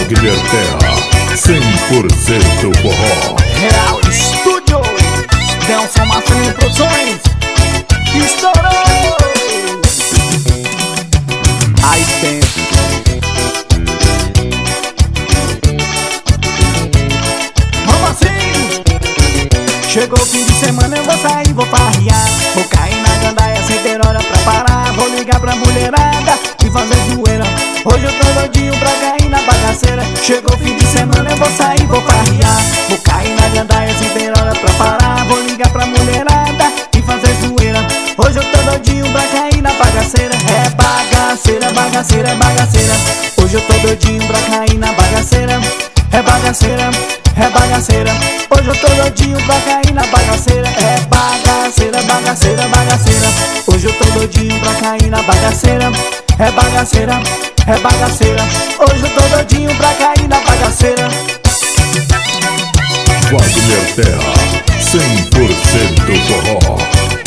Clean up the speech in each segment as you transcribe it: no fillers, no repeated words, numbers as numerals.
Wagner Terra, 100% forró. Real Studio, Nelson Marcelinho Produções, estourou! Aí dentro. Vamos assim! Chegou o fim de semana, eu vou sair, vou farrear. Vou cair na gandaia sem ter hora pra parar. Vou ligar pra mulherada e fazer zoeira. Hoje eu tô doidinho pra cair na bagaceira. Chegou o fim de semana, eu vou sair, vou farrear. Vou cair na gandaia sem ter hora pra parar. Vou ligar pra mulherada e fazer zoeira. Hoje eu tô doidinho pra cair na bagaceira. É bagaceira, bagaceira, bagaceira. Hoje eu tô doidinho pra cair na bagaceira. É bagaceira, é bagaceira. Hoje eu tô doidinho pra cair na bagaceira. É bagaceira, bagaceira, bagaceira. Hoje eu tô doidinho pra cair na bagaceira. É bagaceira, é bagaceira. Hoje eu tô doidinho pra cair na bagaceira. Wagner Terra, 100% forró.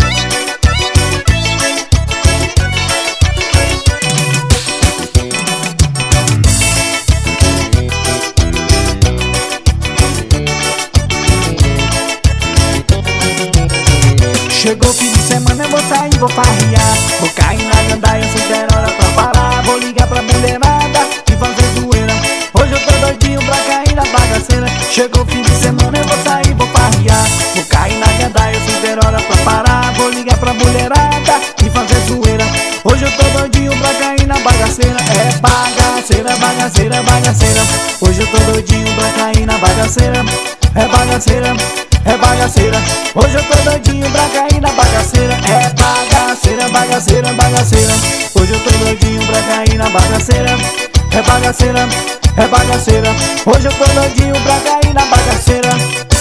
Chegou o fim de semana, eu vou sair, vou farrear. Vou cair na gandaia sem ter hora pra parar. Vou ligar pra mulherada e fazer zoeira. Hoje eu tô doidinho pra cair na bagaceira. Chegou o fim de semana, eu vou sair, vou farrear. Vou cair na gandaia sem ter hora pra parar. Vou ligar pra mulherada e fazer zoeira. Hoje eu tô doidinho pra cair na bagaceira. É bagaceira, bagaceira, bagaceira. Hoje eu tô doidinho pra cair na bagaceira. É bagaceira, é bagaceira. Hoje eu tô doidinho pra cair na bagaceira. É bagaceira, bagaceira, bagaceira. Hoje eu tô doidinho pra cair na bagaceira. É bagaceira, é bagaceira. Hoje eu tô doidinho pra cair na bagaceira.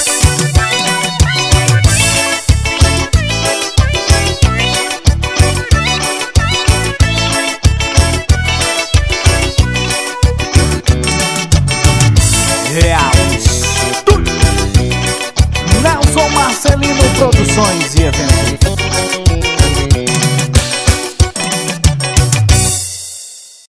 Real Studio, Nelson Marcelinho Produções e Eventos.